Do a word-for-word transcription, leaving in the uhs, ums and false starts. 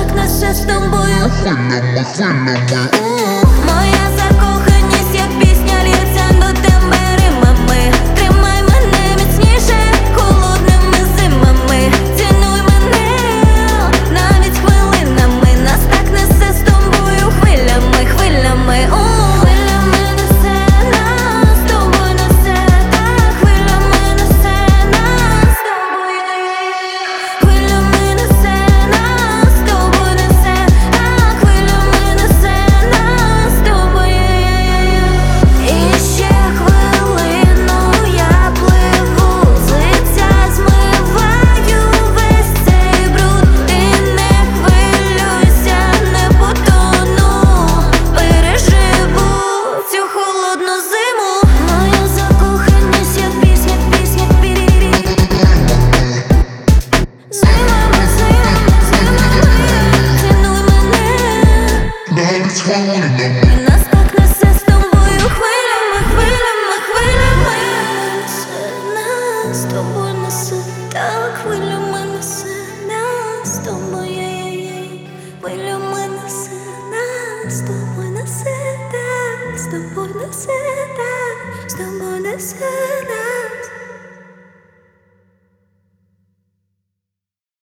так несе з тобою. Хвилями, хвилями. Моя закоханість, як пісня, лється до тебе римами. Тримай мене міцніше холодними зимами. Цінуй мене навіть хвилинами. Нас так несе з тобою хвилями, хвилями. Хвилями несе нас з тобою, несе так. Хвилями несе нас з тобою. Хвилями несе нас з тобою, несе так. Хвилями несе нас з тобою. І ще хвилину я пливу, з лиця змиваю весь цей бруд. Ти не хвилюйся, не потону, переживу цю холодну зиму. Моя закоханість, як пісня, пісня, пірі. Зимами, зимами, зимами, цінуй мене. Навіть хвилинами. І нас так несе з тобою хвилями, хвилями, хвилями. Несе нас з тобою, несе так. Хвилями несе нас з тобою. Хвилями несе нас з тобою, несе так. З тобою несе так. З тобою несе нас.